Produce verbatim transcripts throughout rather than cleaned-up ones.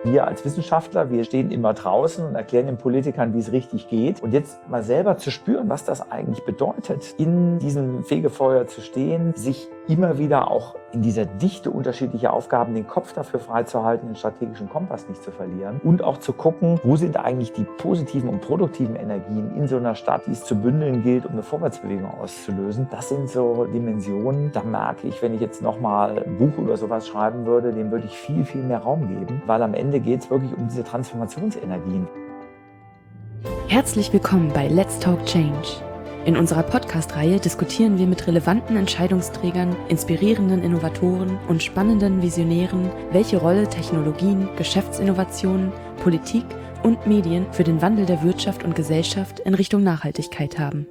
Wir als Wissenschaftler, wir stehen immer draußen und erklären den Politikern, wie es richtig geht. Und jetzt mal selber zu spüren, was das eigentlich bedeutet, in diesem Fegefeuer zu stehen, sich immer wieder auch in dieser Dichte unterschiedlicher Aufgaben den Kopf dafür freizuhalten, den strategischen Kompass nicht zu verlieren und auch zu gucken, wo sind eigentlich die positiven und produktiven Energien in so einer Stadt, die es zu bündeln gilt, um eine Vorwärtsbewegung auszulösen. Das sind so Dimensionen, da merke ich, wenn ich jetzt nochmal ein Buch über sowas schreiben würde, dem würde ich viel, viel mehr Raum geben, weil am Ende geht es wirklich um diese Transformationsenergien. Herzlich willkommen bei Let's Talk Change. In unserer Podcast-Reihe diskutieren wir mit relevanten Entscheidungsträgern, inspirierenden Innovatoren und spannenden Visionären, welche Rolle Technologien, Geschäftsinnovationen, Politik und Medien für den Wandel der Wirtschaft und Gesellschaft in Richtung Nachhaltigkeit haben.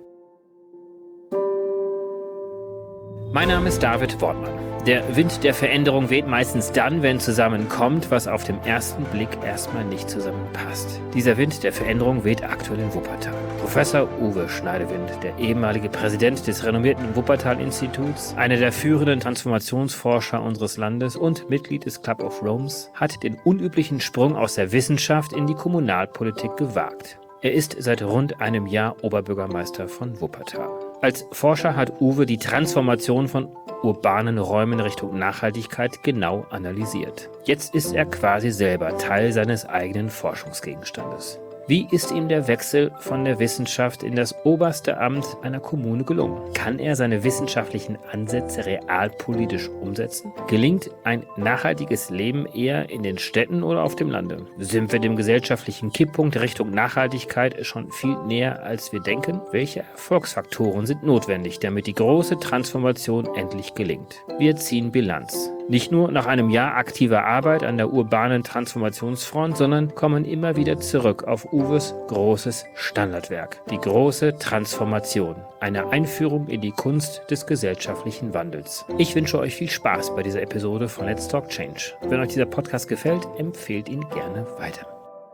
Mein Name ist David Wortmann. Der Wind der Veränderung weht meistens dann, wenn zusammenkommt, was auf den ersten Blick erstmal nicht zusammenpasst. Dieser Wind der Veränderung weht aktuell in Wuppertal. Professor Uwe Schneidewind, der ehemalige Präsident des renommierten Wuppertal-Instituts, einer der führenden Transformationsforscher unseres Landes und Mitglied des Club of Rome, hat den unüblichen Sprung aus der Wissenschaft in die Kommunalpolitik gewagt. Er ist seit rund einem Jahr Oberbürgermeister von Wuppertal. Als Forscher hat Uwe die Transformation von urbanen Räumen Richtung Nachhaltigkeit genau analysiert. Jetzt ist er quasi selber Teil seines eigenen Forschungsgegenstandes. Wie ist ihm der Wechsel von der Wissenschaft in das oberste Amt einer Kommune gelungen? Kann er seine wissenschaftlichen Ansätze realpolitisch umsetzen? Gelingt ein nachhaltiges Leben eher in den Städten oder auf dem Lande? Sind wir dem gesellschaftlichen Kipppunkt Richtung Nachhaltigkeit schon viel näher, als wir denken? Welche Erfolgsfaktoren sind notwendig, damit die große Transformation endlich gelingt? Wir ziehen Bilanz. Nicht nur nach einem Jahr aktiver Arbeit an der urbanen Transformationsfront, sondern kommen immer wieder zurück auf Uwes großes Standardwerk, die große Transformation, eine Einführung in die Kunst des gesellschaftlichen Wandels. Ich wünsche euch viel Spaß bei dieser Episode von Let's Talk Change. Wenn euch dieser Podcast gefällt, empfehlt ihn gerne weiter.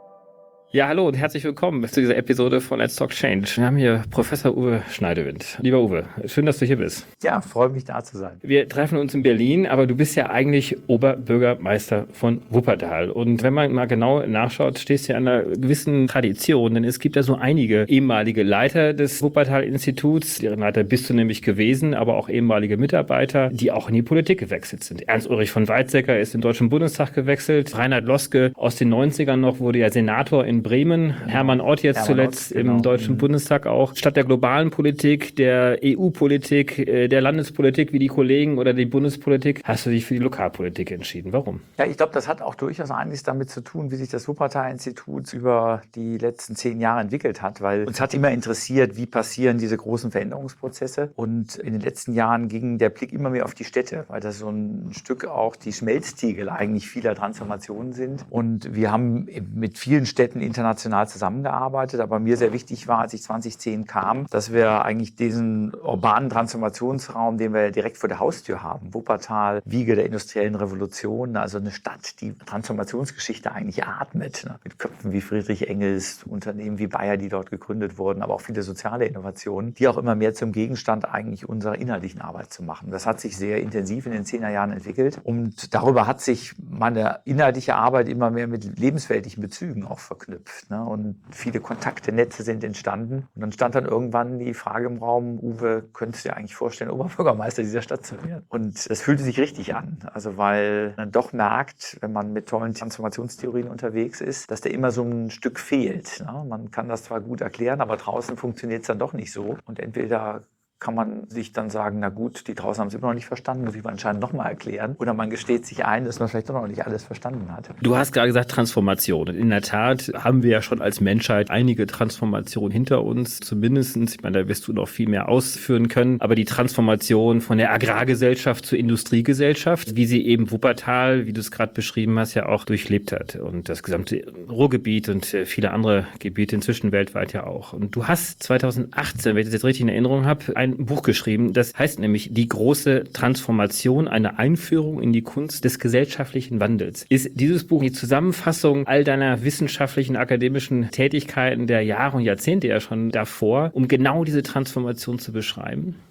Ja, hallo und herzlich willkommen zu dieser Episode von Let's Talk Change. Wir haben hier Professor Uwe Schneidewind. Lieber Uwe, schön, dass du hier bist. Ja, freue mich, da zu sein. Wir treffen uns in Berlin, aber du bist ja eigentlich Oberbürgermeister von Wuppertal. Und wenn man mal genau nachschaut, stehst du ja an einer gewissen Tradition, denn es gibt ja so einige ehemalige Leiter des Wuppertal-Instituts, deren Leiter bist du nämlich gewesen, aber auch ehemalige Mitarbeiter, die auch in die Politik gewechselt sind. Ernst-Ulrich von Weizsäcker ist in den Deutschen Bundestag gewechselt. Reinhard Loske aus den neunzigern noch wurde ja Senator in Bremen, Hermann Ott jetzt Hermann zuletzt Ott, genau. Im Deutschen mhm. Bundestag auch. Statt der globalen Politik, der E U-Politik, der Landespolitik wie die Kollegen oder die Bundespolitik, hast du dich für die Lokalpolitik entschieden. Warum? Ja, ich glaube, das hat auch durchaus einiges damit zu tun, wie sich das Wuppertal-Institut über die letzten zehn Jahre entwickelt hat, weil uns hat immer interessiert, wie passieren diese großen Veränderungsprozesse. Und in den letzten Jahren ging der Blick immer mehr auf die Städte, weil das so ein Stück auch die Schmelztiegel eigentlich vieler Transformationen sind. Und wir haben mit vielen Städten international zusammengearbeitet, aber mir sehr wichtig war, als ich zwanzig zehn kam, dass wir eigentlich diesen urbanen Transformationsraum, den wir direkt vor der Haustür haben, Wuppertal, Wiege der industriellen Revolution, also eine Stadt, die Transformationsgeschichte eigentlich atmet, ne? Mit Köpfen wie Friedrich Engels, Unternehmen wie Bayer, die dort gegründet wurden, aber auch viele soziale Innovationen, die auch immer mehr zum Gegenstand eigentlich unserer inhaltlichen Arbeit zu machen. Das hat sich sehr intensiv in den zehner Jahren entwickelt und darüber hat sich meine inhaltliche Arbeit immer mehr mit lebensweltlichen Bezügen auch verknüpft. Ne? Und viele Kontakte, Netze sind entstanden. Und dann stand dann irgendwann die Frage im Raum, Uwe, könntest du dir eigentlich vorstellen, Oberbürgermeister dieser Stadt zu werden? Und das fühlte sich richtig an. Also weil man doch merkt, wenn man mit tollen Transformationstheorien unterwegs ist, dass da immer so ein Stück fehlt. Ne? Man kann das zwar gut erklären, aber draußen funktioniert es dann doch nicht so. Und entweder kann man sich dann sagen, na gut, die draußen haben es immer noch nicht verstanden, muss ich mal anscheinend nochmal erklären. Oder man gesteht sich ein, dass man vielleicht doch noch nicht alles verstanden hat. Du hast gerade gesagt Transformation. Und in der Tat haben wir ja schon als Menschheit einige Transformationen hinter uns. Zumindestens, ich meine, da wirst du noch viel mehr ausführen können. Aber die Transformation von der Agrargesellschaft zur Industriegesellschaft, wie sie eben Wuppertal, wie du es gerade beschrieben hast, ja auch durchlebt hat. Und das gesamte Ruhrgebiet und viele andere Gebiete inzwischen weltweit ja auch. Und du hast zweitausendachtzehn, wenn ich das jetzt richtig in Erinnerung habe, ein Buch geschrieben, das heißt nämlich Die große Transformation, eine Einführung in die Kunst des gesellschaftlichen Wandels. Ist dieses Buch die Zusammenfassung all deiner wissenschaftlichen, akademischen Tätigkeiten der Jahre und Jahrzehnte ja schon davor, um genau diese Transformation zu beschreiben?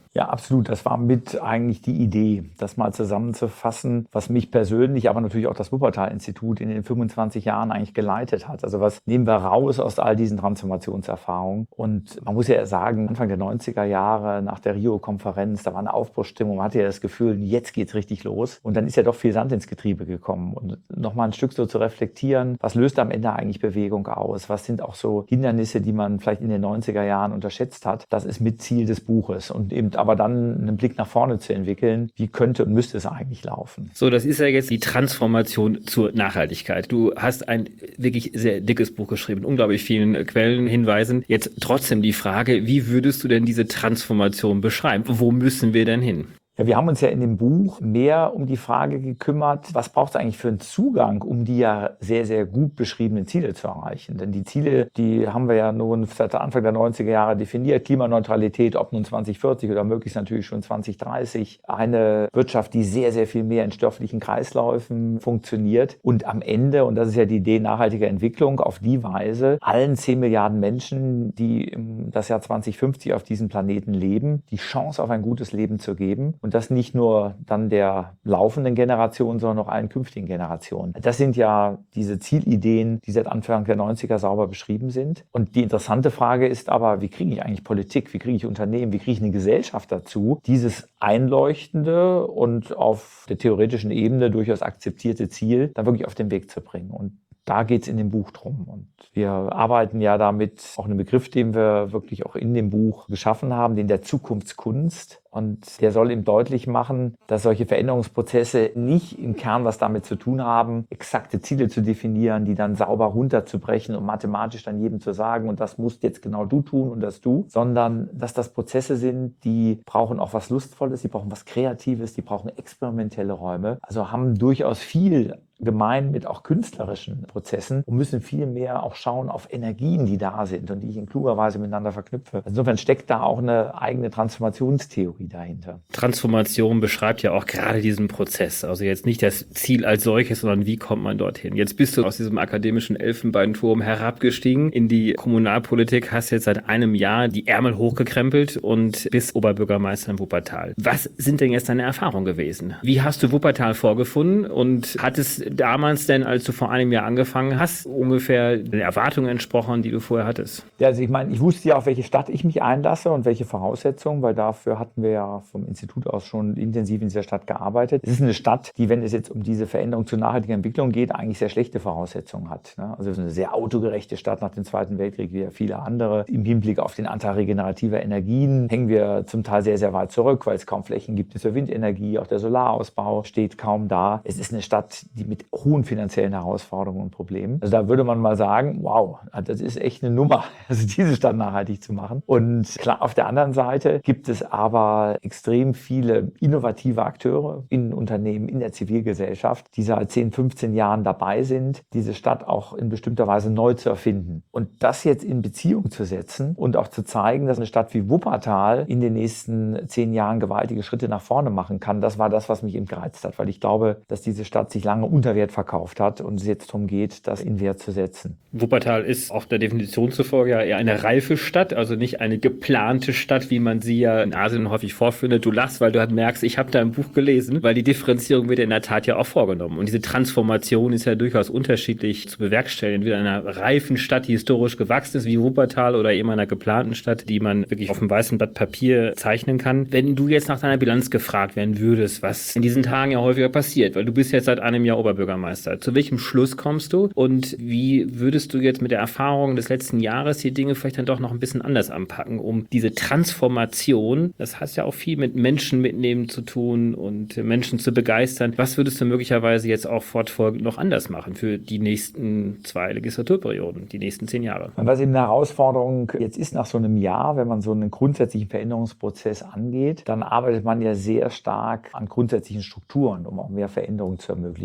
Ja, absolut. Das war mit eigentlich die Idee, das mal zusammenzufassen, was mich persönlich, aber natürlich auch das Wuppertal-Institut in den fünfundzwanzig Jahren eigentlich geleitet hat. Also was nehmen wir raus aus all diesen Transformationserfahrungen? Und man muss ja sagen, Anfang der neunziger Jahre nach der Rio-Konferenz, da war eine Aufbruchsstimmung, man hatte ja das Gefühl, jetzt geht's richtig los. Und dann ist ja doch viel Sand ins Getriebe gekommen. Und nochmal ein Stück so zu reflektieren, was löst am Ende eigentlich Bewegung aus? Was sind auch so Hindernisse, die man vielleicht in den neunziger Jahren unterschätzt hat? Das ist mit Ziel des Buches. Und eben aber dann einen Blick nach vorne zu entwickeln, wie könnte und müsste es eigentlich laufen. So, das ist ja jetzt die Transformation zur Nachhaltigkeit. Du hast ein wirklich sehr dickes Buch geschrieben, unglaublich vielen Quellenhinweisen. Jetzt trotzdem die Frage, wie würdest du denn diese Transformation beschreiben? Wo müssen wir denn hin? Ja, wir haben uns ja in dem Buch mehr um die Frage gekümmert, was braucht es eigentlich für einen Zugang, um die ja sehr, sehr gut beschriebenen Ziele zu erreichen. Denn die Ziele, die haben wir ja nun seit Anfang der neunziger Jahre definiert. Klimaneutralität, ob nun zwanzig vierzig oder möglichst natürlich schon zwanzig dreißig. Eine Wirtschaft, die sehr, sehr viel mehr in stofflichen Kreisläufen funktioniert. Und am Ende, und das ist ja die Idee nachhaltiger Entwicklung, auf die Weise allen zehn Milliarden Menschen, die im das Jahr zwanzig fünfzig auf diesem Planeten leben, die Chance auf ein gutes Leben zu geben. Und das nicht nur dann der laufenden Generation, sondern auch allen künftigen Generationen. Das sind ja diese Zielideen, die seit Anfang der neunziger sauber beschrieben sind. Und die interessante Frage ist aber, wie kriege ich eigentlich Politik, wie kriege ich Unternehmen, wie kriege ich eine Gesellschaft dazu, dieses einleuchtende und auf der theoretischen Ebene durchaus akzeptierte Ziel dann wirklich auf den Weg zu bringen. Und da geht es in dem Buch drum. Und wir arbeiten ja damit auch einen Begriff, den wir wirklich auch in dem Buch geschaffen haben, den der Zukunftskunst. Und der soll ihm deutlich machen, dass solche Veränderungsprozesse nicht im Kern was damit zu tun haben, exakte Ziele zu definieren, die dann sauber runterzubrechen und mathematisch dann jedem zu sagen, und das musst jetzt genau du tun und das du, sondern dass das Prozesse sind, die brauchen auch was Lustvolles, die brauchen was Kreatives, die brauchen experimentelle Räume, also haben durchaus viel gemein mit auch künstlerischen Prozessen und müssen viel mehr auch schauen auf Energien, die da sind und die ich in kluger Weise miteinander verknüpfe. Insofern steckt da auch eine eigene Transformationstheorie dahinter. Transformation beschreibt ja auch gerade diesen Prozess. Also jetzt nicht das Ziel als solches, sondern wie kommt man dorthin. Jetzt bist du aus diesem akademischen Elfenbeinturm herabgestiegen in die Kommunalpolitik, hast jetzt seit einem Jahr die Ärmel hochgekrempelt und bist Oberbürgermeister in Wuppertal. Was sind denn jetzt deine Erfahrungen gewesen? Wie hast du Wuppertal vorgefunden und hat es damals denn, als du vor einem Jahr angefangen hast, ungefähr den Erwartungen entsprochen, die du vorher hattest? Ja, also ich meine, ich wusste ja, auf welche Stadt ich mich einlasse und welche Voraussetzungen, weil dafür hatten wir ja vom Institut aus schon intensiv in dieser Stadt gearbeitet. Es ist eine Stadt, die, wenn es jetzt um diese Veränderung zur nachhaltigen Entwicklung geht, eigentlich sehr schlechte Voraussetzungen hat. Also es ist eine sehr autogerechte Stadt nach dem Zweiten Weltkrieg, wie ja viele andere. Im Hinblick auf den Anteil regenerativer Energien hängen wir zum Teil sehr, sehr weit zurück, weil es kaum Flächen gibt für Windenergie. Auch der Solarausbau steht kaum da. Es ist eine Stadt, die mit hohen finanziellen Herausforderungen und Problemen. Also da würde man mal sagen, wow, das ist echt eine Nummer, also diese Stadt nachhaltig zu machen. Und klar, auf der anderen Seite gibt es aber extrem viele innovative Akteure in Unternehmen, in der Zivilgesellschaft, die seit zehn, fünfzehn Jahren dabei sind, diese Stadt auch in bestimmter Weise neu zu erfinden. Und das jetzt in Beziehung zu setzen und auch zu zeigen, dass eine Stadt wie Wuppertal in den nächsten zehn Jahren gewaltige Schritte nach vorne machen kann, das war das, was mich eben gereizt hat, weil ich glaube, dass diese Stadt sich lange unter Wert verkauft hat und es jetzt darum geht, das in Wert zu setzen. Wuppertal ist auch der Definition zufolge ja eher eine reife Stadt, also nicht eine geplante Stadt, wie man sie ja in Asien häufig vorfindet. Du lachst, weil du halt merkst, ich habe da ein Buch gelesen, weil die Differenzierung wird in der Tat ja auch vorgenommen. Und diese Transformation ist ja durchaus unterschiedlich zu bewerkstelligen. Entweder in einer reifen Stadt, die historisch gewachsen ist, wie Wuppertal, oder eben einer geplanten Stadt, die man wirklich auf einem weißen Blatt Papier zeichnen kann. Wenn du jetzt nach deiner Bilanz gefragt werden würdest, was in diesen Tagen ja häufiger passiert, weil du bist jetzt seit einem Jahr Oberbürgermeister, zu welchem Schluss kommst du und wie würdest du jetzt mit der Erfahrung des letzten Jahres die Dinge vielleicht dann doch noch ein bisschen anders anpacken, um diese Transformation, das hat ja auch viel mit Menschen mitnehmen zu tun und Menschen zu begeistern. Was würdest du möglicherweise jetzt auch fortfolgend noch anders machen für die nächsten zwei Legislaturperioden, die nächsten zehn Jahre? Was eben eine Herausforderung jetzt ist nach so einem Jahr, wenn man so einen grundsätzlichen Veränderungsprozess angeht, dann arbeitet man ja sehr stark an grundsätzlichen Strukturen, um auch mehr Veränderungen zu ermöglichen in der Verwaltung,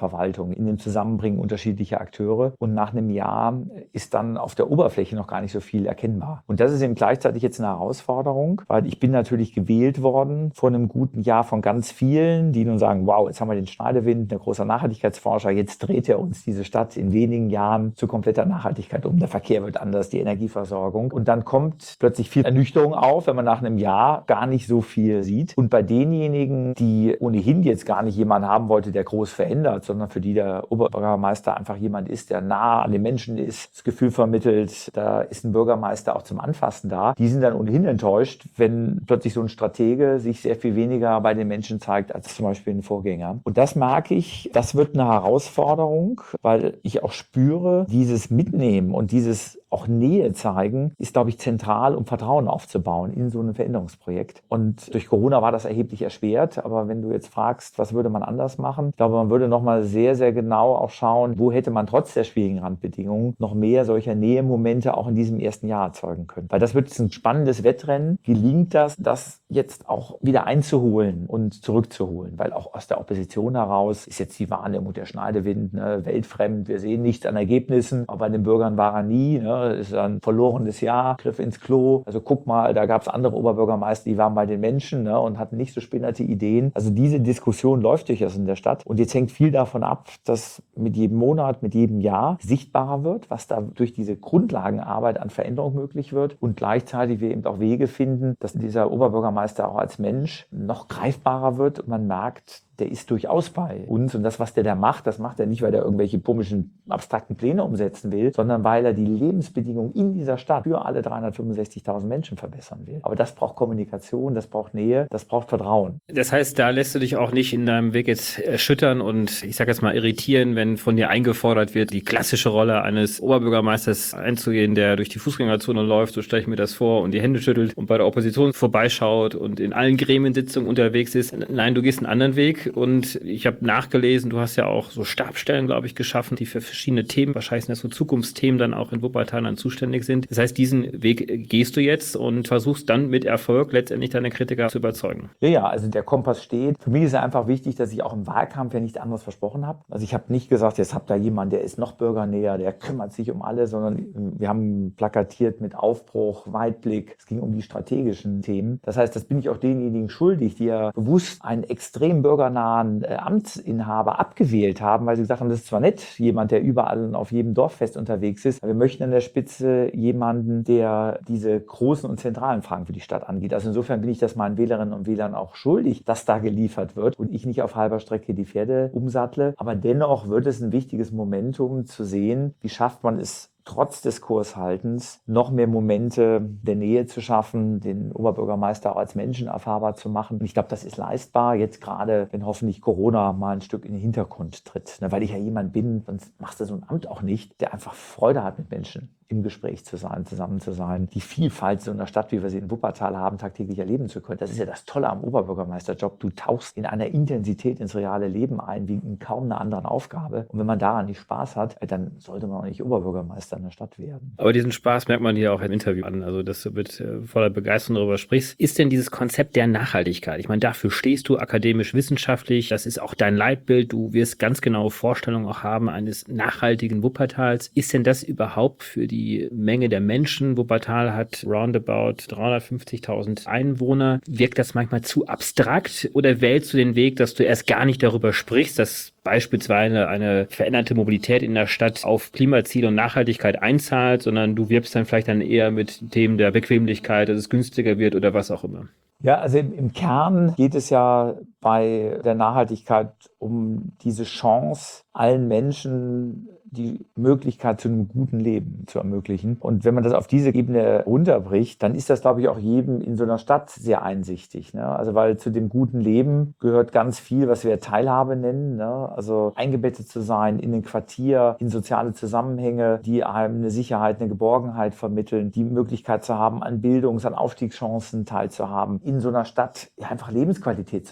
Verwaltung, in dem Zusammenbringen unterschiedlicher Akteure. Und nach einem Jahr ist dann auf der Oberfläche noch gar nicht so viel erkennbar. Und das ist eben gleichzeitig jetzt eine Herausforderung, weil ich bin natürlich gewählt worden vor einem guten Jahr von ganz vielen, die nun sagen, wow, jetzt haben wir den Schneidewind, ein großer Nachhaltigkeitsforscher, jetzt dreht er uns diese Stadt in wenigen Jahren zu kompletter Nachhaltigkeit um. Der Verkehr wird anders, die Energieversorgung. Und dann kommt plötzlich viel Ernüchterung auf, wenn man nach einem Jahr gar nicht so viel sieht. Und bei denjenigen, die ohnehin jetzt gar nicht jemanden haben wollte, der groß verändert, sondern für die der Oberbürgermeister einfach jemand ist, der nah an den Menschen ist, das Gefühl vermittelt, da ist ein Bürgermeister auch zum Anfassen da. Die sind dann ohnehin enttäuscht, wenn plötzlich so ein Stratege sich sehr viel weniger bei den Menschen zeigt als zum Beispiel ein Vorgänger. Und das merke ich, das wird eine Herausforderung, weil ich auch spüre, dieses Mitnehmen und dieses auch Nähe zeigen, ist, glaube ich, zentral, um Vertrauen aufzubauen in so einem Veränderungsprojekt. Und durch Corona war das erheblich erschwert. Aber wenn du jetzt fragst, was würde man anders machen? Ich glaube, man würde nochmal sehr, sehr genau auch schauen, wo hätte man trotz der schwierigen Randbedingungen noch mehr solcher Nähemomente auch in diesem ersten Jahr erzeugen können. Weil das wird jetzt ein spannendes Wettrennen. Gelingt das, das jetzt auch wieder einzuholen und zurückzuholen? Weil auch aus der Opposition heraus ist jetzt die Wahrnehmung der Schneidewind, ne, weltfremd. Wir sehen nichts an Ergebnissen. Aber bei den Bürgern war er nie, ne? Ist ein verlorenes Jahr, Griff ins Klo. Also guck mal, da gab es andere Oberbürgermeister, die waren bei den Menschen, ne, und hatten nicht so spinnerte Ideen. Also diese Diskussion läuft durchaus in der Stadt. Und jetzt hängt viel davon ab, dass mit jedem Monat, mit jedem Jahr sichtbarer wird, was da durch diese Grundlagenarbeit an Veränderung möglich wird. Und gleichzeitig wir eben auch Wege finden, dass dieser Oberbürgermeister auch als Mensch noch greifbarer wird und man merkt, der ist durchaus bei uns. Und das, was der da macht, das macht er nicht, weil er irgendwelche komischen, abstrakten Pläne umsetzen will, sondern weil er die Lebensbedingungen in dieser Stadt für alle dreihundertfünfundsechzigtausend Menschen verbessern will. Aber das braucht Kommunikation, das braucht Nähe, das braucht Vertrauen. Das heißt, da lässt du dich auch nicht in deinem Weg jetzt erschüttern und, ich sage jetzt mal, irritieren, wenn von dir eingefordert wird, die klassische Rolle eines Oberbürgermeisters einzugehen, der durch die Fußgängerzone läuft, so stelle ich mir das vor, und die Hände schüttelt und bei der Opposition vorbeischaut und in allen Gremiensitzungen unterwegs ist. Nein, du gehst einen anderen Weg. Und ich habe nachgelesen, du hast ja auch so Stabsstellen, glaube ich, geschaffen, die für verschiedene Themen, wahrscheinlich sind das so Zukunftsthemen, dann auch in Wuppertal dann zuständig sind. Das heißt, diesen Weg gehst du jetzt und versuchst dann mit Erfolg letztendlich deine Kritiker zu überzeugen. Ja, ja, also der Kompass steht. Für mich ist es einfach wichtig, dass ich auch im Wahlkampf ja nichts anderes versprochen habe. Also ich habe nicht gesagt, jetzt habt da jemand, der ist noch bürgernäher, der kümmert sich um alle, sondern wir haben plakatiert mit Aufbruch, Weitblick. Es ging um die strategischen Themen. Das heißt, das bin ich auch denjenigen schuldig, die ja bewusst einen extrem bürgernahen Amtsinhaber abgewählt haben, weil sie gesagt haben, das ist zwar nett, jemand, der überall und auf jedem Dorffest unterwegs ist, aber wir möchten an der Spitze jemanden, der diese großen und zentralen Fragen für die Stadt angeht. Also insofern bin ich das meinen Wählerinnen und Wählern auch schuldig, dass da geliefert wird und ich nicht auf halber Strecke die Pferde umsattle. Aber dennoch wird es ein wichtiges Momentum zu sehen, wie schafft man es, trotz des Kurshaltens noch mehr Momente der Nähe zu schaffen, den Oberbürgermeister auch als Menschen erfahrbar zu machen. Und ich glaube, das ist leistbar, jetzt gerade, wenn hoffentlich Corona mal ein Stück in den Hintergrund tritt. Weil ich ja jemand bin, sonst machst du so ein Amt auch nicht, der einfach Freude hat, mit Menschen im Gespräch zu sein, zusammen zu sein, die Vielfalt so einer Stadt, wie wir sie in Wuppertal haben, tagtäglich erleben zu können. Das ist ja das Tolle am Oberbürgermeisterjob. Du tauchst in einer Intensität ins reale Leben ein, wie in kaum einer anderen Aufgabe. Und wenn man daran nicht Spaß hat, dann sollte man auch nicht Oberbürgermeister in der Stadt werden. Aber diesen Spaß merkt man hier auch im Interview an, also dass du mit äh, voller Begeisterung darüber sprichst. Ist denn dieses Konzept der Nachhaltigkeit, ich meine, dafür stehst du akademisch-wissenschaftlich, das ist auch dein Leitbild, du wirst ganz genaue Vorstellungen auch haben eines nachhaltigen Wuppertals. Ist denn das überhaupt für die Die Menge der Menschen, Wuppertal hat roundabout dreihundertfünfzigtausend Einwohner. Wirkt das manchmal zu abstrakt oder wählst du den Weg, dass du erst gar nicht darüber sprichst, dass beispielsweise eine veränderte Mobilität in der Stadt auf Klimaziele und Nachhaltigkeit einzahlt, sondern du wirbst dann vielleicht dann eher mit Themen der Bequemlichkeit, dass es günstiger wird oder was auch immer? Ja, also im, im Kern geht es ja bei der Nachhaltigkeit um diese Chance, allen Menschen die Möglichkeit zu einem guten Leben zu ermöglichen. Und wenn man das auf diese Ebene runterbricht, dann ist das, glaube ich, auch jedem in so einer Stadt sehr einsichtig. Ne? Also weil zu dem guten Leben gehört ganz viel, was wir Teilhabe nennen. Ne? Also eingebettet zu sein in ein Quartier, in soziale Zusammenhänge, die einem eine Sicherheit, eine Geborgenheit vermitteln, die Möglichkeit zu haben, an Bildungs-, an Aufstiegschancen teilzuhaben, in so einer Stadt ja, einfach Lebensqualität zu erfahren.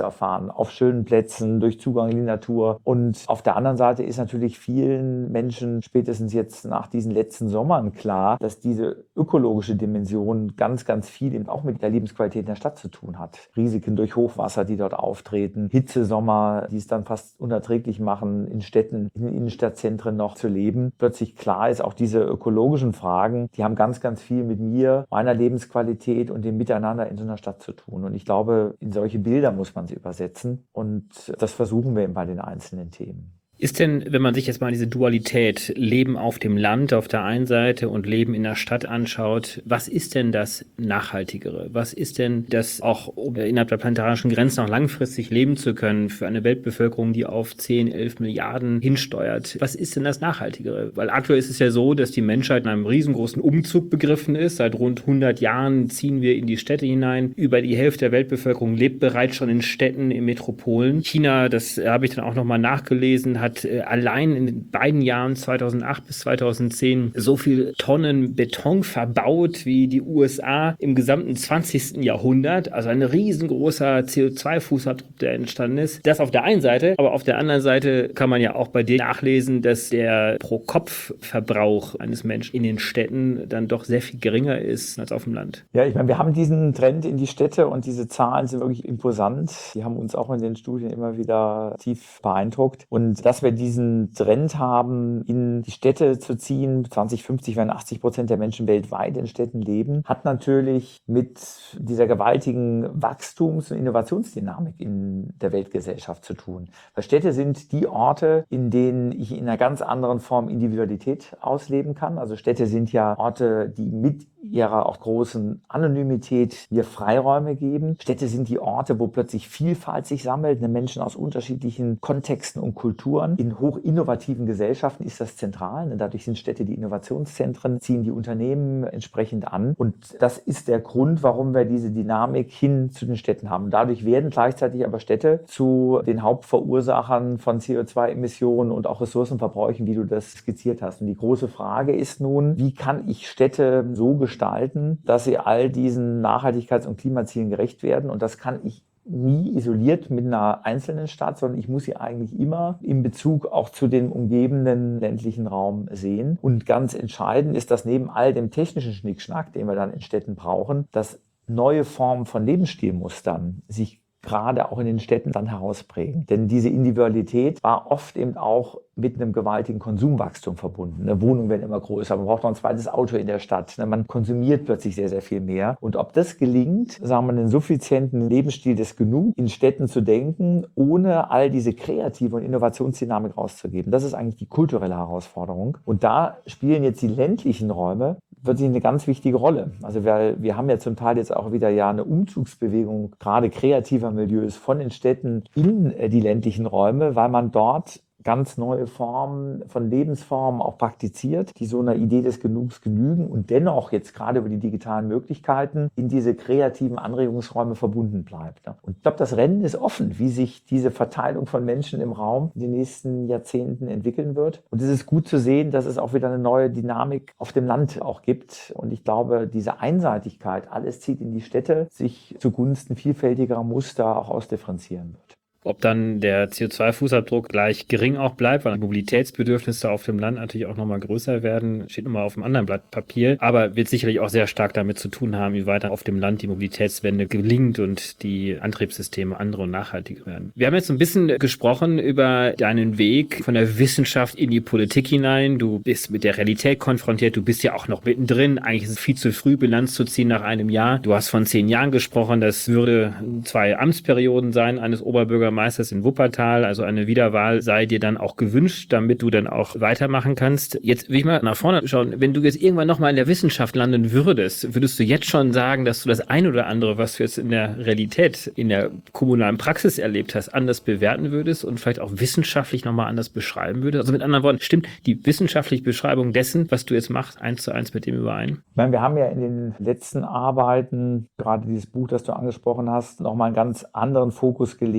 fahren, auf schönen Plätzen, durch Zugang in die Natur. Und auf der anderen Seite ist natürlich vielen Menschen spätestens jetzt nach diesen letzten Sommern klar, dass diese ökologische Dimension ganz, ganz viel eben auch mit der Lebensqualität in der Stadt zu tun hat. Risiken durch Hochwasser, die dort auftreten, Hitzesommer, die es dann fast unerträglich machen, in Städten, in Innenstadtzentren noch zu leben. Plötzlich klar ist, auch diese ökologischen Fragen, die haben ganz, ganz viel mit mir, meiner Lebensqualität und dem Miteinander in so einer Stadt zu tun. Und ich glaube, in solche Bilder muss man sie übersetzen. Und das versuchen wir eben bei den einzelnen Themen. Ist denn, wenn man sich jetzt mal diese Dualität Leben auf dem Land auf der einen Seite und Leben in der Stadt anschaut, was ist denn das Nachhaltigere? Was ist denn das auch, um innerhalb der planetarischen Grenzen auch langfristig leben zu können für eine Weltbevölkerung, die auf zehn, elf Milliarden hinsteuert? Was ist denn das Nachhaltigere? Weil aktuell ist es ja so, dass die Menschheit in einem riesengroßen Umzug begriffen ist. Seit rund hundert Jahren ziehen wir in die Städte hinein. Über die Hälfte der Weltbevölkerung lebt bereits schon in Städten, in Metropolen. China, das habe ich dann auch nochmal nachgelesen, hat äh, allein in den beiden Jahren zweitausendacht bis zweitausendzehn so viel Tonnen Beton verbaut wie die U S A im gesamten zwanzigsten Jahrhundert. Also ein riesengroßer C O zwei Fußabdruck, der entstanden ist. Das auf der einen Seite, aber auf der anderen Seite kann man ja auch bei dir nachlesen, dass der Pro-Kopf-Verbrauch eines Menschen in den Städten dann doch sehr viel geringer ist als auf dem Land. Ja, ich meine, wir haben diesen Trend in die Städte und diese Zahlen sind wirklich imposant. Die haben uns auch in den Studien immer wieder tief beeindruckt. Und dass wir diesen Trend haben, in die Städte zu ziehen, zwanzig fünfzig werden achtzig Prozent der Menschen weltweit in Städten leben, hat natürlich mit dieser gewaltigen Wachstums- und Innovationsdynamik in der Weltgesellschaft zu tun. Weil Städte sind die Orte, in denen ich in einer ganz anderen Form Individualität ausleben kann. Also Städte sind ja Orte, die mit ihrer auch großen Anonymität mir Freiräume geben. Städte sind die Orte, wo plötzlich Vielfalt sich sammelt, ne, Menschen aus unterschiedlichen Kontexten und Kulturen. In hoch innovativen Gesellschaften ist das zentral. Ne? Dadurch sind Städte die Innovationszentren, ziehen die Unternehmen entsprechend an. Und das ist der Grund, warum wir diese Dynamik hin zu den Städten haben. Dadurch werden gleichzeitig aber Städte zu den Hauptverursachern von C O zwei Emissionen und auch Ressourcenverbräuchen, wie du das skizziert hast. Und die große Frage ist nun, wie kann ich Städte so gestalten, gestalten, dass sie all diesen Nachhaltigkeits- und Klimazielen gerecht werden. Und das kann ich nie isoliert mit einer einzelnen Stadt, sondern ich muss sie eigentlich immer in Bezug auch zu dem umgebenden ländlichen Raum sehen. Und ganz entscheidend ist, dass neben all dem technischen Schnickschnack, den wir dann in Städten brauchen, dass neue Formen von Lebensstilmustern sich gerade auch in den Städten dann herausprägen. Denn diese Individualität war oft eben auch mit einem gewaltigen Konsumwachstum verbunden. Eine Wohnungen werden immer größer, man braucht noch ein zweites Auto in der Stadt. Man konsumiert plötzlich sehr, sehr viel mehr. Und ob das gelingt, sagen wir, einen suffizienten Lebensstil des Genug in Städten zu denken, ohne all diese kreative und Innovationsdynamik rauszugeben, das ist eigentlich die kulturelle Herausforderung. Und da spielen jetzt die ländlichen Räume wirklich eine ganz wichtige Rolle. Also wir, wir haben ja zum Teil jetzt auch wieder ja eine Umzugsbewegung, gerade kreativer Milieus von den Städten in die ländlichen Räume, weil man dort ganz neue Formen von Lebensformen auch praktiziert, die so einer Idee des Genugs genügen und dennoch jetzt gerade über die digitalen Möglichkeiten in diese kreativen Anregungsräume verbunden bleibt. Und ich glaube, das Rennen ist offen, wie sich diese Verteilung von Menschen im Raum in den nächsten Jahrzehnten entwickeln wird. Und es ist gut zu sehen, dass es auch wieder eine neue Dynamik auf dem Land auch gibt. Und ich glaube, diese Einseitigkeit, alles zieht in die Städte, sich zugunsten vielfältigerer Muster auch ausdifferenzieren wird. Ob dann der C O zwei Fußabdruck gleich gering auch bleibt, weil Mobilitätsbedürfnisse auf dem Land natürlich auch nochmal größer werden, steht nochmal auf einem anderen Blatt Papier, aber wird sicherlich auch sehr stark damit zu tun haben, wie weiter auf dem Land die Mobilitätswende gelingt und die Antriebssysteme andere und nachhaltiger werden. Wir haben jetzt ein bisschen gesprochen über deinen Weg von der Wissenschaft in die Politik hinein. Du bist mit der Realität konfrontiert, du bist ja auch noch mittendrin. Eigentlich ist es viel zu früh, Bilanz zu ziehen nach einem Jahr. Du hast von zehn Jahren gesprochen, das würde zwei Amtsperioden sein eines Oberbürgermeisters Meisters in Wuppertal, also eine Wiederwahl sei dir dann auch gewünscht, damit du dann auch weitermachen kannst. Jetzt will ich mal nach vorne schauen, wenn du jetzt irgendwann nochmal in der Wissenschaft landen würdest, würdest du jetzt schon sagen, dass du das ein oder andere, was du jetzt in der Realität, in der kommunalen Praxis erlebt hast, anders bewerten würdest und vielleicht auch wissenschaftlich nochmal anders beschreiben würdest? Also mit anderen Worten, stimmt die wissenschaftliche Beschreibung dessen, was du jetzt machst, eins zu eins mit dem überein? Ich meine, wir haben ja in den letzten Arbeiten, gerade dieses Buch, das du angesprochen hast, nochmal einen ganz anderen Fokus gelegt, gerade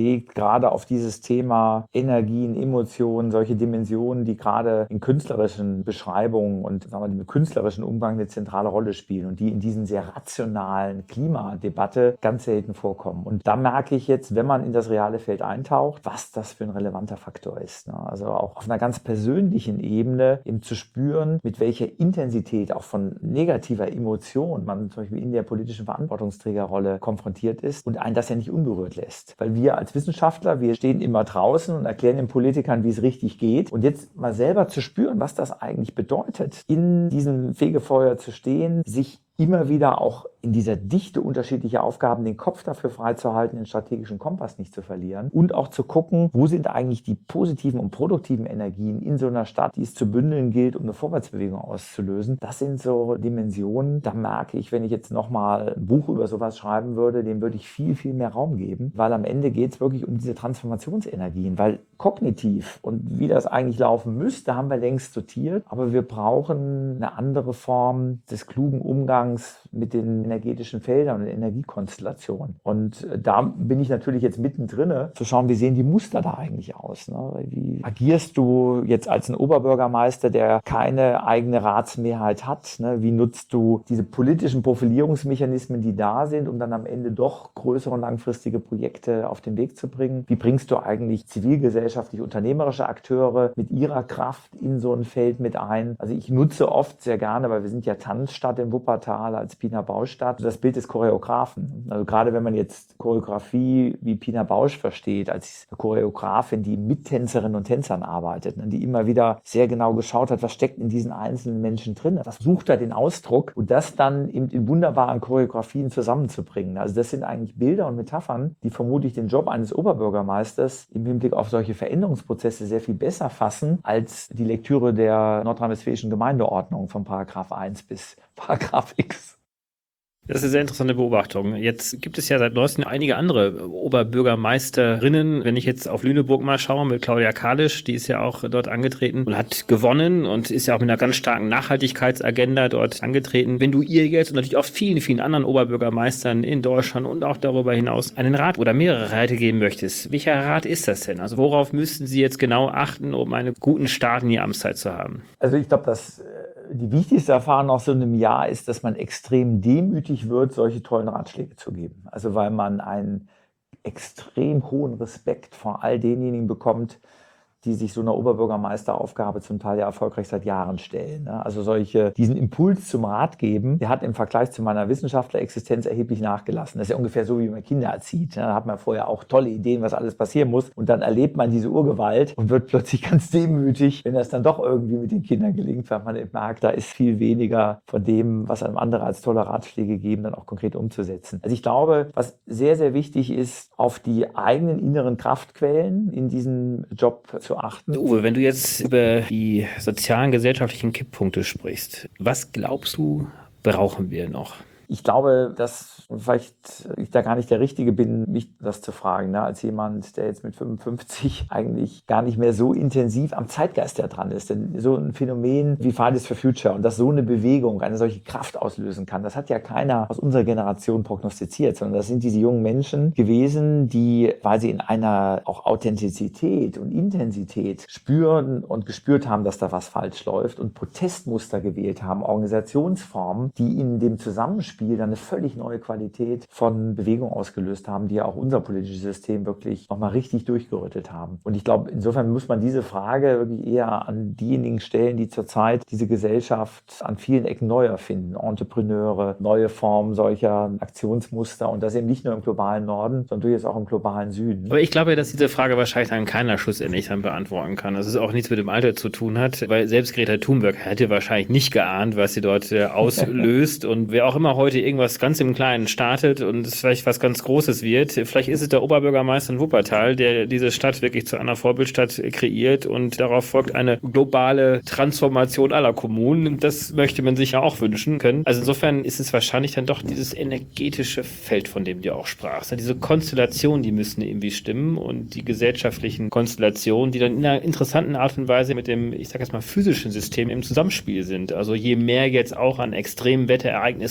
gerade auf dieses Thema Energien, Emotionen, solche Dimensionen, die gerade in künstlerischen Beschreibungen und sagen wir, im künstlerischen Umgang eine zentrale Rolle spielen und die in diesen sehr rationalen Klimadebatte ganz selten vorkommen. Und da merke ich jetzt, wenn man in das reale Feld eintaucht, was das für ein relevanter Faktor ist. Also auch auf einer ganz persönlichen Ebene eben zu spüren, mit welcher Intensität auch von negativer Emotion man zum Beispiel in der politischen Verantwortungsträgerrolle konfrontiert ist und einen das ja nicht unberührt lässt. Weil wir als Wissenschaftler, wir stehen immer draußen und erklären den Politikern, wie es richtig geht. Und jetzt mal selber zu spüren, was das eigentlich bedeutet, in diesem Fegefeuer zu stehen, sich immer wieder auch in dieser Dichte unterschiedlicher Aufgaben den Kopf dafür freizuhalten, den strategischen Kompass nicht zu verlieren und auch zu gucken, wo sind eigentlich die positiven und produktiven Energien in so einer Stadt, die es zu bündeln gilt, um eine Vorwärtsbewegung auszulösen. Das sind so Dimensionen, da merke ich, wenn ich jetzt nochmal ein Buch über sowas schreiben würde, dem würde ich viel, viel mehr Raum geben, weil am Ende geht es wirklich um diese Transformationsenergien, weil kognitiv und wie das eigentlich laufen müsste, haben wir längst sortiert, aber wir brauchen eine andere Form des klugen Umgangs mit den energetischen Feldern und Energiekonstellationen. Und da bin ich natürlich jetzt mittendrin, zu schauen, wie sehen die Muster da eigentlich aus? Ne? Wie agierst du jetzt als ein Oberbürgermeister, der keine eigene Ratsmehrheit hat? Ne? Wie nutzt du diese politischen Profilierungsmechanismen, die da sind, um dann am Ende doch größere und langfristige Projekte auf den Weg zu bringen? Wie bringst du eigentlich zivilgesellschaftlich unternehmerische Akteure mit ihrer Kraft in so ein Feld mit ein? Also ich nutze oft sehr gerne, weil wir sind ja Tanzstadt in Wuppertal, als Pina Bausch-Stadt, das Bild des Choreografen. Also gerade wenn man jetzt Choreografie wie Pina Bausch versteht, als Choreografin, die mit Tänzerinnen und Tänzern arbeitet, die immer wieder sehr genau geschaut hat, was steckt in diesen einzelnen Menschen drin, was sucht da den Ausdruck und das dann eben in wunderbaren Choreografien zusammenzubringen. Also das sind eigentlich Bilder und Metaphern, die vermutlich den Job eines Oberbürgermeisters im Hinblick auf solche Veränderungsprozesse sehr viel besser fassen als die Lektüre der nordrhein-westfälischen Gemeindeordnung von Paragraph eins bis Paragraph X. Das ist eine sehr interessante Beobachtung. Jetzt gibt es ja seit neuestem einige andere Oberbürgermeisterinnen. Wenn ich jetzt auf Lüneburg mal schaue mit Claudia Kalisch, die ist ja auch dort angetreten und hat gewonnen und ist ja auch mit einer ganz starken Nachhaltigkeitsagenda dort angetreten. Wenn du ihr jetzt und natürlich auch vielen, vielen anderen Oberbürgermeistern in Deutschland und auch darüber hinaus einen Rat oder mehrere Räte geben möchtest, welcher Rat ist das denn? Also worauf müssten sie jetzt genau achten, um einen guten Start in die Amtszeit zu haben? Also ich glaube, dass die wichtigste Erfahrung aus so einem Jahr ist, dass man extrem demütig wird, solche tollen Ratschläge zu geben. Also weil man einen extrem hohen Respekt vor all denjenigen bekommt, die sich so einer Oberbürgermeisteraufgabe zum Teil ja erfolgreich seit Jahren stellen. Also solche, diesen Impuls zum Rat geben, der hat im Vergleich zu meiner Wissenschaftlerexistenz erheblich nachgelassen. Das ist ja ungefähr so, wie man Kinder erzieht. Da hat man vorher auch tolle Ideen, was alles passieren muss. Und dann erlebt man diese Urgewalt und wird plötzlich ganz demütig, wenn das dann doch irgendwie mit den Kindern gelingt, weil man merkt, da ist viel weniger von dem, was einem andere als tolle Ratschläge geben, dann auch konkret umzusetzen. Also ich glaube, was sehr, sehr wichtig ist, auf die eigenen inneren Kraftquellen in diesem Job zu achten. Uwe, wenn du jetzt über die sozialen, gesellschaftlichen Kipppunkte sprichst, was glaubst du, brauchen wir noch? Ich glaube, dass vielleicht ich da gar nicht der Richtige bin, mich das zu fragen, ne? Als jemand, der jetzt mit fünfundfünfzig eigentlich gar nicht mehr so intensiv am Zeitgeist ja dran ist. Denn so ein Phänomen wie Fridays for Future und dass so eine Bewegung eine solche Kraft auslösen kann, das hat ja keiner aus unserer Generation prognostiziert, sondern das sind diese jungen Menschen gewesen, die, weil sie in einer auch Authentizität und Intensität spüren und gespürt haben, dass da was falsch läuft und Protestmuster gewählt haben, Organisationsformen, die in dem Zusammenspiel dann eine völlig neue Qualität von Bewegung ausgelöst haben, die ja auch unser politisches System wirklich nochmal richtig durchgerüttelt haben. Und ich glaube, insofern muss man diese Frage wirklich eher an diejenigen stellen, die zurzeit diese Gesellschaft an vielen Ecken neu erfinden. Entrepreneure, neue Formen solcher Aktionsmuster und das eben nicht nur im globalen Norden, sondern durchaus auch im globalen Süden. Aber ich glaube, dass diese Frage wahrscheinlich dann keiner schlussendlich dann beantworten kann. Dass es auch nichts mit dem Alter zu tun hat, weil selbst Greta Thunberg hätte wahrscheinlich nicht geahnt, was sie dort äh, auslöst und wer auch immer heute irgendwas ganz im Kleinen startet und es vielleicht was ganz Großes wird. Vielleicht ist es der Oberbürgermeister in Wuppertal, der diese Stadt wirklich zu einer Vorbildstadt kreiert und darauf folgt eine globale Transformation aller Kommunen. Das möchte man sich ja auch wünschen können. Also insofern ist es wahrscheinlich dann doch dieses energetische Feld, von dem du auch sprachst. Diese Konstellationen, die müssen irgendwie stimmen und die gesellschaftlichen Konstellationen, die dann in einer interessanten Art und Weise mit dem, ich sag jetzt mal, physischen System im Zusammenspiel sind. Also je mehr jetzt auch an extremen Wetterereignissen passiert,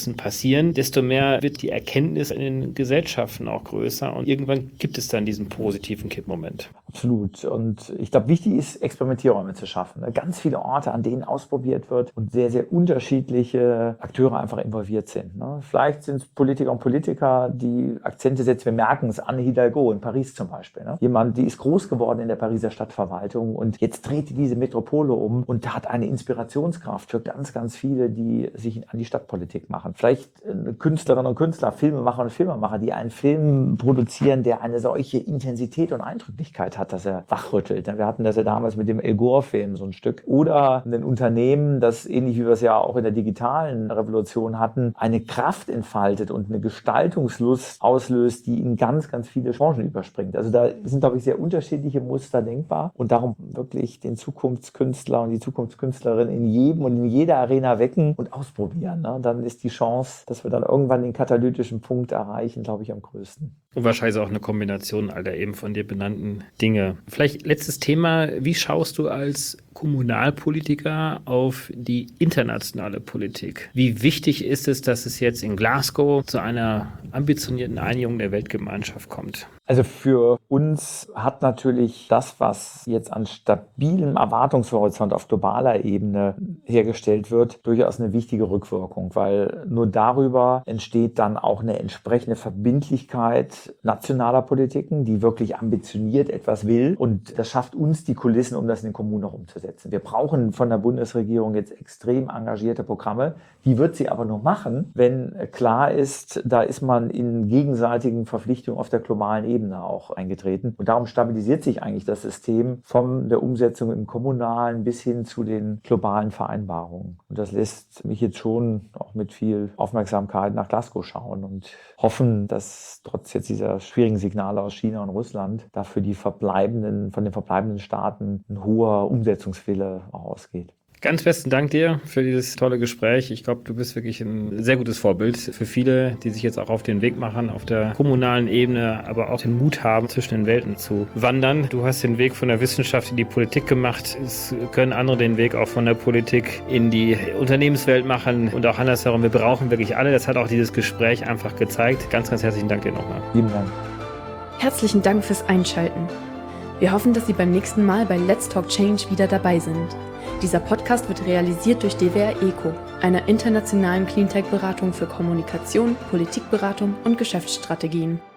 passieren, desto mehr wird die Erkenntnis in den Gesellschaften auch größer und irgendwann gibt es dann diesen positiven Kippmoment. Absolut. Und ich glaube, wichtig ist, Experimentierräume zu schaffen. Ganz viele Orte, an denen ausprobiert wird und sehr, sehr unterschiedliche Akteure einfach involviert sind. Vielleicht sind es Politiker und Politiker, die Akzente setzen. Wir merken es, Anne Hidalgo in Paris zum Beispiel. Jemand, die ist groß geworden in der Pariser Stadtverwaltung und jetzt dreht diese Metropole um und hat eine Inspirationskraft für ganz, ganz viele, die sich an die Stadtpolitik machen. Vielleicht Künstlerinnen und Künstler, Filmemacher und Filmemacher, die einen Film produzieren, der eine solche Intensität und Eindrücklichkeit hat, dass er wachrüttelt. Wir hatten das ja damals mit dem El Gore-Film so ein Stück. Oder ein Unternehmen, das ähnlich wie wir es ja auch in der digitalen Revolution hatten, eine Kraft entfaltet und eine Gestaltungslust auslöst, die in ganz, ganz viele Branchen überspringt. Also da sind, glaube ich, sehr unterschiedliche Muster denkbar und darum wirklich den Zukunftskünstler und die Zukunftskünstlerin in jedem und in jeder Arena wecken und ausprobieren. Ne? Dann ist die Chance, dass wir dann irgendwann den katalytischen Punkt erreichen, glaube ich, am größten. Und wahrscheinlich auch eine Kombination all der eben von dir benannten Dinge. Vielleicht letztes Thema, wie schaust du als Kommunalpolitiker auf die internationale Politik? Wie wichtig ist es, dass es jetzt in Glasgow zu einer ambitionierten Einigung der Weltgemeinschaft kommt? Also für uns hat natürlich das, was jetzt an stabilem Erwartungshorizont auf globaler Ebene hergestellt wird, durchaus eine wichtige Rückwirkung, weil nur darüber entsteht dann auch eine entsprechende Verbindlichkeit nationaler Politiken, die wirklich ambitioniert etwas will, und das schafft uns die Kulissen, um das in den Kommunen noch umzusetzen. Wir brauchen von der Bundesregierung jetzt extrem engagierte Programme, die wird sie aber nur machen, wenn klar ist, da ist man in gegenseitigen Verpflichtungen auf der globalen Ebene Ebene auch eingetreten. Und darum stabilisiert sich eigentlich das System von der Umsetzung im Kommunalen bis hin zu den globalen Vereinbarungen. Und das lässt mich jetzt schon auch mit viel Aufmerksamkeit nach Glasgow schauen und hoffen, dass trotz jetzt dieser schwierigen Signale aus China und Russland dafür die verbleibenden, von den verbleibenden Staaten ein hoher Umsetzungswille auch ausgeht. Ganz besten Dank dir für dieses tolle Gespräch. Ich glaube, du bist wirklich ein sehr gutes Vorbild für viele, die sich jetzt auch auf den Weg machen, auf der kommunalen Ebene, aber auch den Mut haben, zwischen den Welten zu wandern. Du hast den Weg von der Wissenschaft in die Politik gemacht. Es können andere den Weg auch von der Politik in die Unternehmenswelt machen und auch andersherum. Wir brauchen wirklich alle. Das hat auch dieses Gespräch einfach gezeigt. Ganz, ganz herzlichen Dank dir nochmal. Vielen Dank. Herzlichen Dank fürs Einschalten. Wir hoffen, dass Sie beim nächsten Mal bei Let's Talk Change wieder dabei sind. Dieser Podcast wird realisiert durch D W R ECO, einer internationalen Cleantech-Beratung für Kommunikation, Politikberatung und Geschäftsstrategien.